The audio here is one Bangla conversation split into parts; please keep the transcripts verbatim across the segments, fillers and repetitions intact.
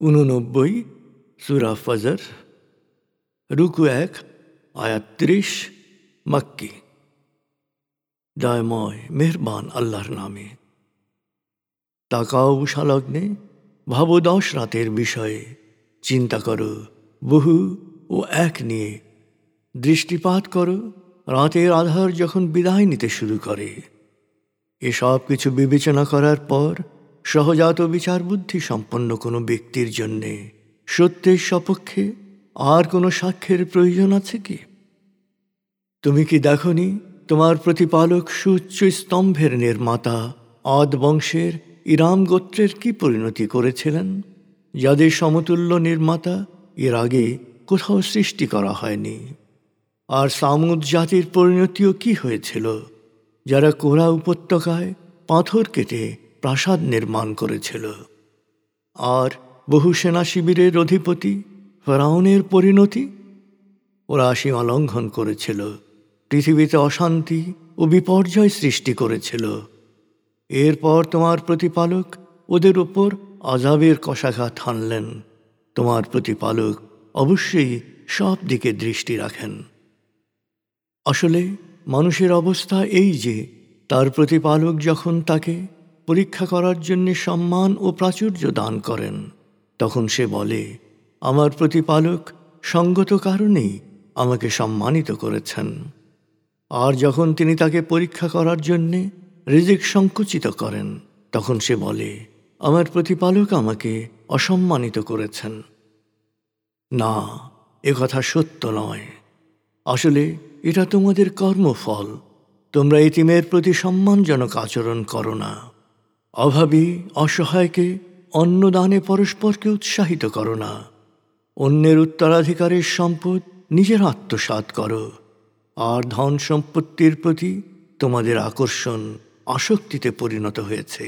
ঊননব্বই সূরা ফজর, রুকু এক, আয়াত ত্রিশ, মক্কি। দয়াময় মেহেরবান আল্লাহর নামে। তাকাও উষালগ্নে, ভাবো দশ রাতের বিষয়ে, চিন্তা করো বহু ও এক নিয়ে। দৃষ্টিপাত করো রাতের আধার যখন বিদায় নিতে শুরু করে। এসব কিছু বিবেচনা করার পর সহজাত বিচার বুদ্ধি সম্পন্ন কোনো ব্যক্তির জন্যে সত্যের সপক্ষে আর কোনো সাক্ষ্যের প্রয়োজন আছে কি? তুমি কি দেখনি তোমার প্রতিপালক সুউচ্চ স্তম্ভের নির্মাতা আদ বংশের ইরাম গোত্রের কি পরিণতি করেছিলেন, যাদের সমতুল্য নির্মাতা এর আগে কোথাও সৃষ্টি করা হয়নি? আর সামুদ জাতির পরিণতিও কি হয়েছিল, যারা কোরা উপত্যকায় পাথর কেটে প্রাসাদ নির্মাণ করেছিল? আর বহু সেনা শিবিরের অধিপতি ফেরাউনের পরিণতি? ওরা সীমা লঙ্ঘন করেছিল, পৃথিবীতে অশান্তি ও বিপর্যয় সৃষ্টি করেছিল। এরপর তোমার প্রতিপালক ওদের উপর আযাবের কষাঘাত হানলেন। তোমার প্রতিপালক অবশ্যই সব দিকে দৃষ্টি রাখেন। আসলে মানুষের অবস্থা এই যে, তার প্রতিপালক যখন তাকে পরীক্ষা করার জন্য সম্মান ও প্রাচুর্য দান করেন, তখন সে বলে, আমার প্রতিপালক সঙ্গত কারণেই আমাকে সম্মানিত করেছেন। আর যখন তিনি তাকে পরীক্ষা করার জন্যে রিজিক সংকুচিত করেন, তখন সে বলে, আমার প্রতিপালক আমাকে অসম্মানিত করেছেন। না, এ কথা সত্য নয়। আসলে এটা তোমাদের কর্মফল। তোমরা এতিমের প্রতি সম্মানজনক আচরণ করো না। অভাবী অসহায়কে অন্নদানে পরস্পরকে উৎসাহিত করো না। অন্যের উত্তরাধিকারের সম্পদ নিজের আত্মসাৎ করো। আর ধন সম্পত্তির প্রতি তোমাদের আকর্ষণ আসক্তিতে পরিণত হয়েছে।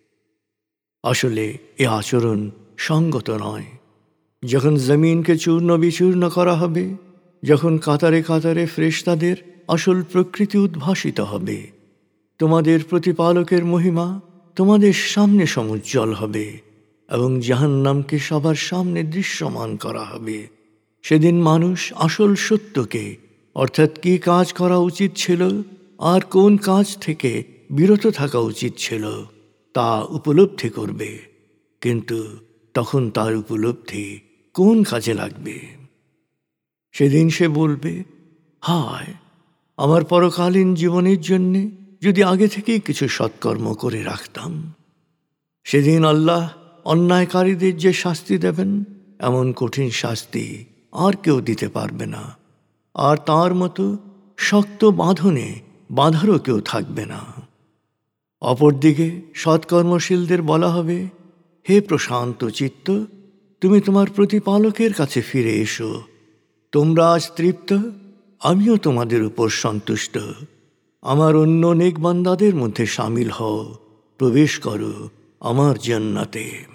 আসলে এ আচরণ সঙ্গত নয়। যখন জমিনকে চূর্ণ বিচূর্ণ করা হবে, যখন কাতারে কাতারে ফেরেশতাদের আসল প্রকৃতি উদ্ভাসিত হবে, তোমাদের প্রতিপালকের মহিমা তোমাদের সামনে সমুজ্জ্বল হবে এবং জাহান্নামকে সবার সামনে দৃশ্যমান করা হবে। সেদিন মানুষ আসল সত্যকে, অর্থাৎ কি কাজ করা উচিত ছিল আর কোন কাজ থেকে বিরত থাকা উচিত ছিল, তা উপলব্ধি করবে। কিন্তু তখন তার উপলব্ধি কোন কাজে লাগবে? সেদিন সে বলবে, হায়, আমার পরকালীন জীবনের জন্যে যদি আগে থেকেই কিছু সৎকর্ম করে রাখতাম। সেদিন আল্লাহ অন্যায়কারীদের যে শাস্তি দেবেন, এমন কঠিন শাস্তি আর কেউ দিতে পারবে না। আর তার মতো শক্ত বাঁধনে বাঁধারও কেউ থাকবে না। অপরদিকে সৎকর্মশীলদের বলা হবে, হে প্রশান্ত চিত্ত, তুমি তোমার প্রতিপালকের কাছে ফিরে এসো। তোমরা আজ তৃপ্ত, আমিও তোমাদের উপর সন্তুষ্ট। আমার অন্য নেক বান্দাদের মধ্যে সামিল হও, প্রবেশ করো আমার জান্নাতে।